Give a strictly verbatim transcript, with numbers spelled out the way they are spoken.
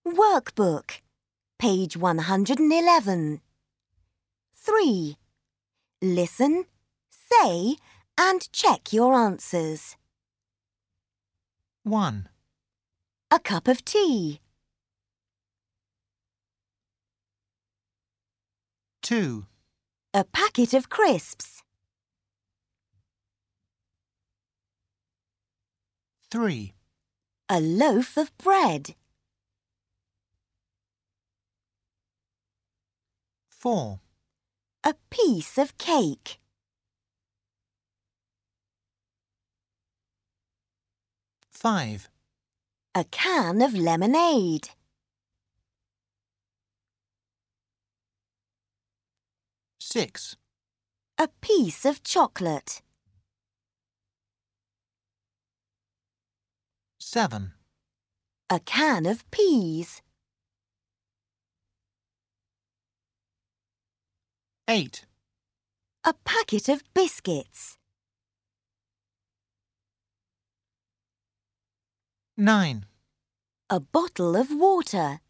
Workbook, page one hundred eleven. three. Listen, say and check your answers. one. A cup of tea. two. A packet of crisps. three. A loaf of bread. four. A piece of cake. five. A can of lemonade. six. A piece of chocolate. seven. A can of peas. eight. A packet of biscuits. nine. A bottle of water.